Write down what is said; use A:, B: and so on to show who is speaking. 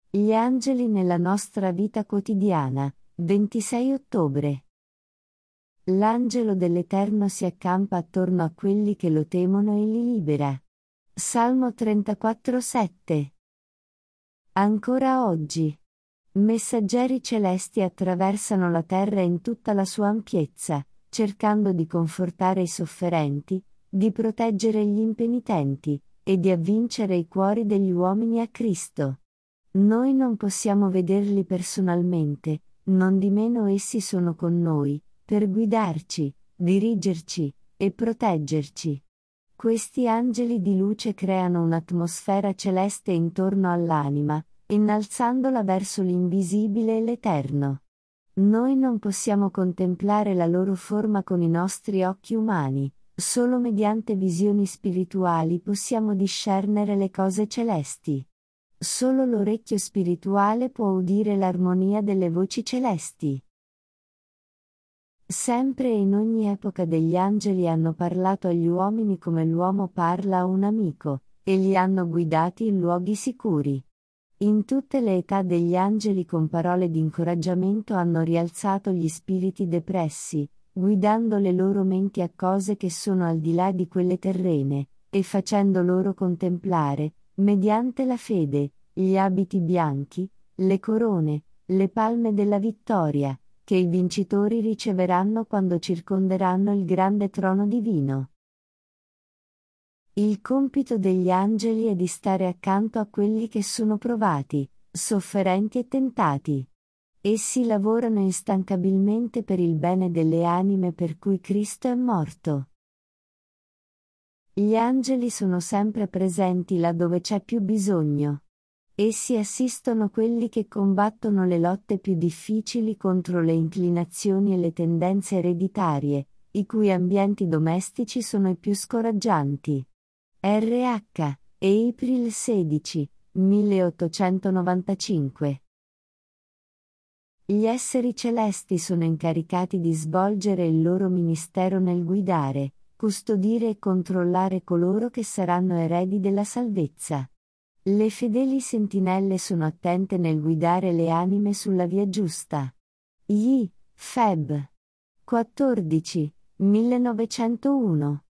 A: Gli angeli nella nostra vita quotidiana, 26 ottobre. L'angelo dell'Eterno si accampa attorno a quelli che lo temono e li libera. Salmo 34,7. Ancora oggi. Messaggeri celesti attraversano la terra in tutta la sua ampiezza, cercando di confortare i sofferenti, di proteggere gli impenitenti, e di avvincere i cuori degli uomini a Cristo. Noi non possiamo vederli personalmente, nondimeno essi sono con noi, per guidarci, dirigerci, e proteggerci. Questi angeli di luce creano un'atmosfera celeste intorno all'anima, innalzandola verso l'invisibile e l'eterno. Noi non possiamo contemplare la loro forma con i nostri occhi umani, solo mediante visioni spirituali possiamo discernere le cose celesti. Solo l'orecchio spirituale può udire l'armonia delle voci celesti. Sempre e in ogni epoca degli angeli hanno parlato agli uomini come l'uomo parla a un amico, e li hanno guidati in luoghi sicuri. In tutte le età degli angeli con parole di incoraggiamento hanno rialzato gli spiriti depressi, guidando le loro menti a cose che sono al di là di quelle terrene, e facendo loro contemplare, mediante la fede, gli abiti bianchi, le corone, le palme della vittoria, che i vincitori riceveranno quando circonderanno il grande trono divino. Il compito degli angeli è di stare accanto a quelli che sono provati, sofferenti e tentati. Essi lavorano instancabilmente per il bene delle anime per cui Cristo è morto. Gli angeli sono sempre presenti là dove c'è più bisogno. Essi assistono quelli che combattono le lotte più difficili contro le inclinazioni e le tendenze ereditarie, i cui ambienti domestici sono i più scoraggianti. RH, April 16, 1895. Gli esseri celesti sono incaricati di svolgere il loro ministero nel guidare, custodire e controllare coloro che saranno eredi della salvezza. Le fedeli sentinelle sono attente nel guidare le anime sulla via giusta. Feb. 14, 1901